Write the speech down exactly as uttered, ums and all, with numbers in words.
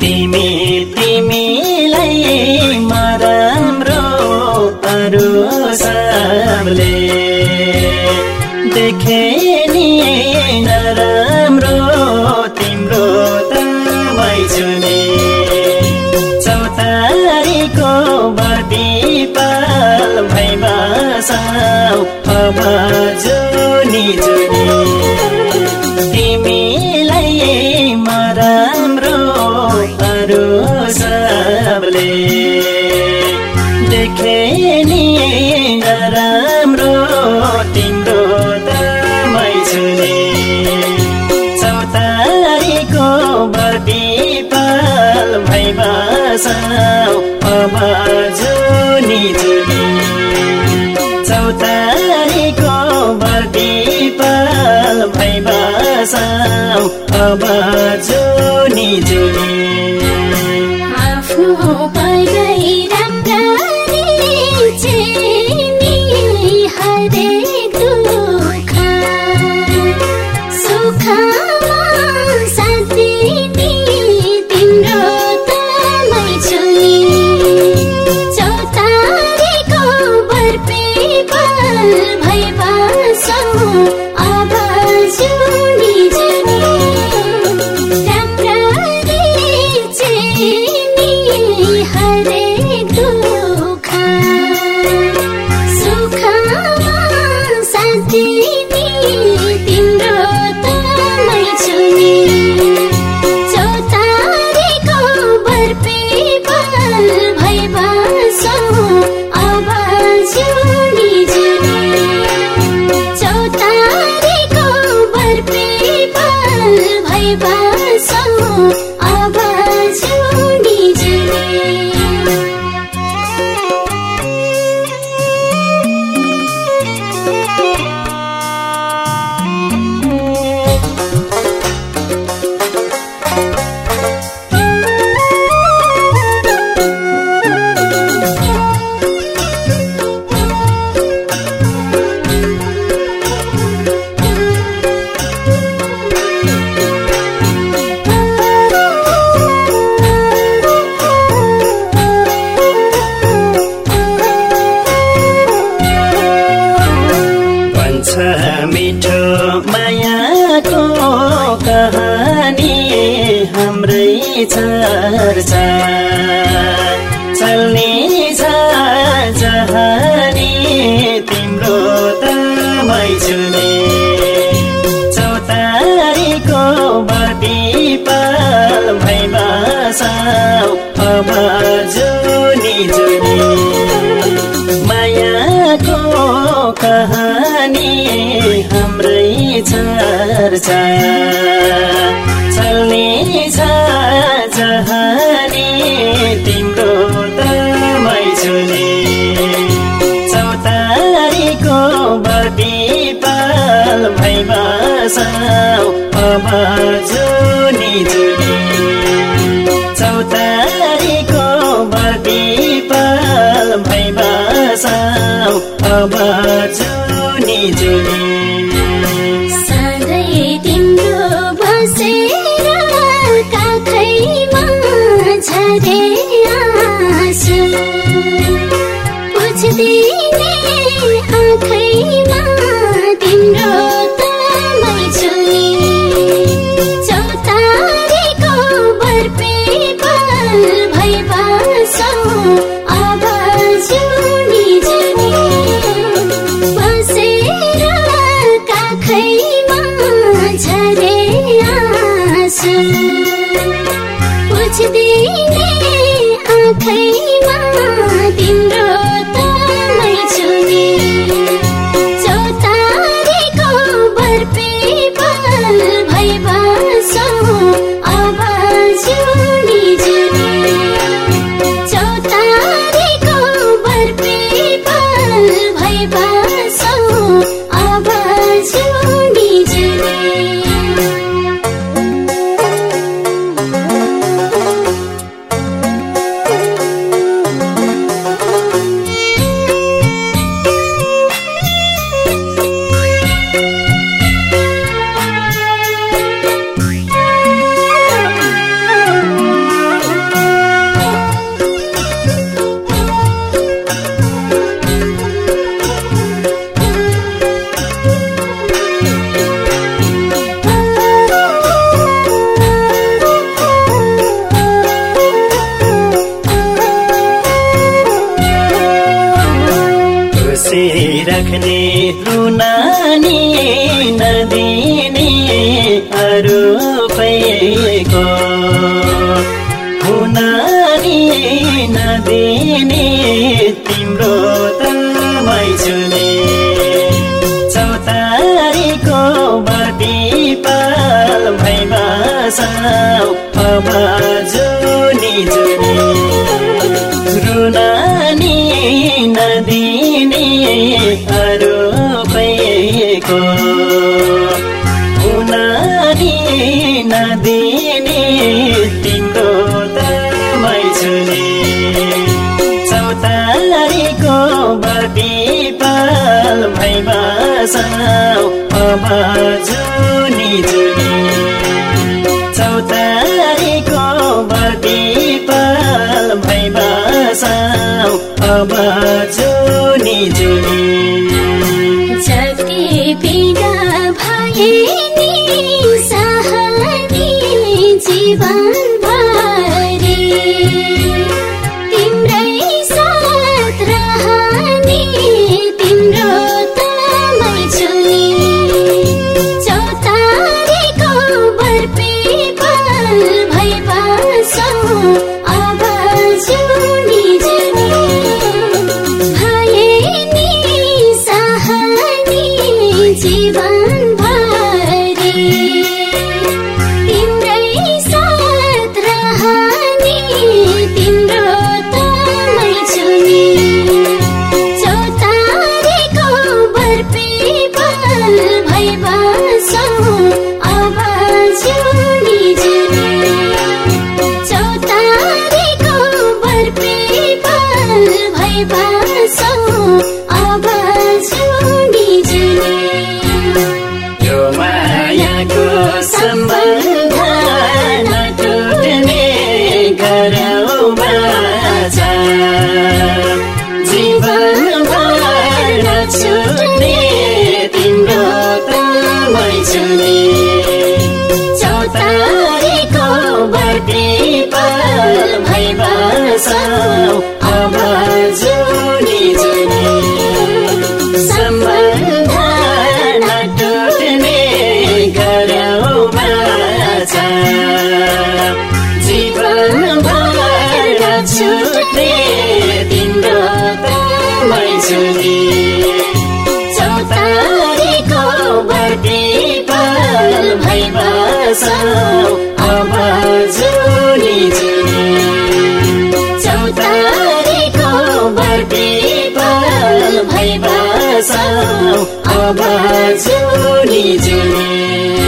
तिमी तिमीलाई मराम्रो अरू सबले देखे नि नराम्रो तिम्रो त मैचुने चौतारीको बर्दिपाल भई बसाऊ अब जुनी जुनी तिमीलाई मराम्रो अरू सबले देखे नि नराम्रो तिम्रो त मैचुने चौतारीको बर्दिपाल भई बसाऊ अब जुनी जुनी चौतारीको बर्दिपाल भई बसाऊ अब जुनी जुनी आफ्नो परै राम्ररी चेनी हरेक दुःख सुखमा साथ दिने तिम्रो त मैचुनी चौतारीको बर्दिपाल भई बसाऊ अब जुनी जुनी राम्ररी चेनी हरेक दुःख सुखमा साथ दिने तिम्रो त मैचुनी चौतारीको बर्दिपाल भई बसाऊ अब जुनी जुनी चौतारीको बर्दिपाल भई बसाऊ अब जुनी जुनी मिठो मायाको कहानी हाम्रै चर्चा चल्ने छ जहानी तिम्रो त मैचुने चौतारीको बर्दिपाल भई बसाऊ अब जुनी जुनी मायाको कहानी हाम्रै चर्चा चल्ने छ जहानी तिम्रो त मैचुने चौतारीको बर्दिपाल भई बसाऊ अब जुनी जुनी चौतारीको बर्दिपाल भई बसाऊ अब जुनी जुनी सधैँ तिम्रो बसेर काखैमा झरे आँसु पुछ्दिने आँखैमा तिम्रो त मैचुनी चौतारीको बर्दिपाल भई बसाऊ अब जुनी जुनी बसेर काखैमा झरे आँसु पुछ्दिने आँखैमा तिम्रो त मैचुनी चौतारीको बर्दिपाल भई बसाऊ अब जुनी जुनी चौतारीको बर्दिपाल भई बसाऊ अब जुनी जुनी राख्ने रुनानी नदिने अरू पैको हुनानी नदिने तिम्रो तमै छुने चौतारीको बाटी पाल भई बसाऊ अब जुनी जुनी रुनानी नदिने अरू पैको हुनानी नदिने तिम्रो तमै छुने चौतारीको बाटी पाल भई बसाऊ अब जुनी जुनी चौतारीको बाटी पाल भई बसाऊ अब जुनी जुनी जति पीडा भए नि सहने जीवन भरे तिम्रै साथ रहने तिम्रो तमै छुने चौतारीको बर्पी पल भई बसाऊ अब जुनी जुनी भए नि सहने जीवन भरे तिम्रै साथ रहने तिम्रो तमै छुने चौतारीको बर्पी पल भई बसाऊ अब जुनी जुनी चौतारीको बर्पी पल भई बसाऊ अब जुनी जुनी यो मायाको सम्बन्ध नटुट्ने गरौ बाजा जीवनभर नछुट्ने तिम्रो तमै छुने चौतारीको बर्पी पल भई बसाऊ अब जुनी जुनी सम्बन्ध नटुट्ने गरौ बाजा जीवनभर नछुट्ने तिम्रो तमै छुने चौतारीको बर्पी पल भई बसाऊ अब जुनी जुनी चौतारीको बर्पी पल भई बसाऊ अब जुनी जुनी